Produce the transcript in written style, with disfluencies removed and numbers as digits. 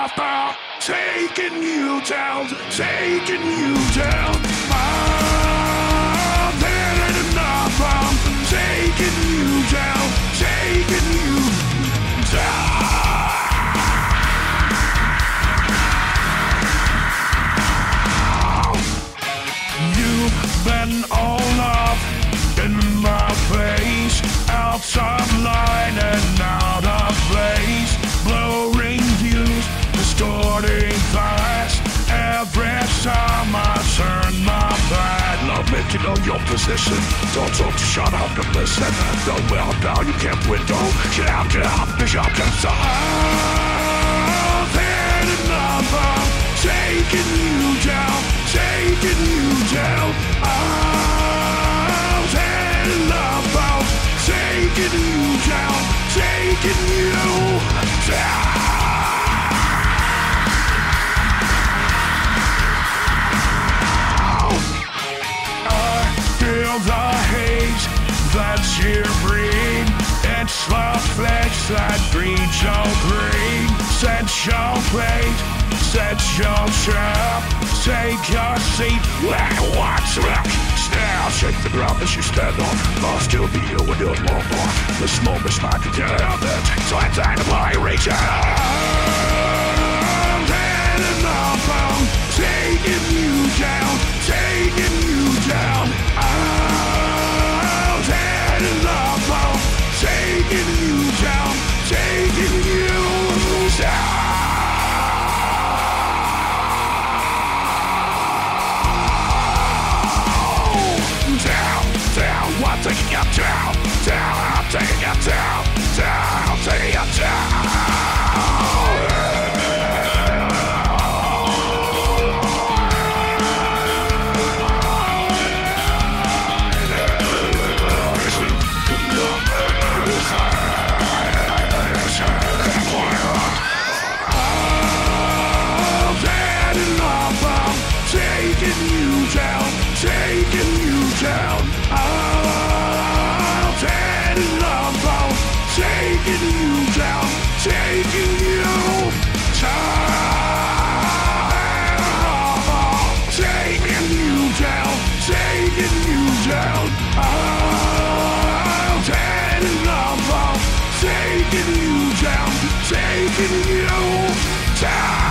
enough. I'm taking you down, taking you down. I'm had enough. I'm taking you down, taking you down. You've been all up in my face, out of line and out of place, blurring views, distorting thoughts. Every time I turn my back, love making on your position. Don't talk, to shut up and listen. Don't well down, you can't win, don't. Get out, bishop, get out. I've had enough. I'm taking you down, taking you down. I've had enough. I'm taking you down, taking you down. The haze that you breathe, it's the flesh that breeds your greed. Set your plate, set your trap, take your seat, watch rock. Now shake the ground as you stand on. Lost to be you and you'll move on. This moment's not to get out of it, so I time to fly, reach out. I'm had enough. I'm taking you down, taking you down. I've had enough. I'm taking you down, taking you down. Down, I'm taking you down, down, I'm taking you down, down, I'm taking you down. Taking you down, I've had enough. I'm taking you down, taking you down, taking you down, taking you down. I've had enough. I'm taking you down, taking you down.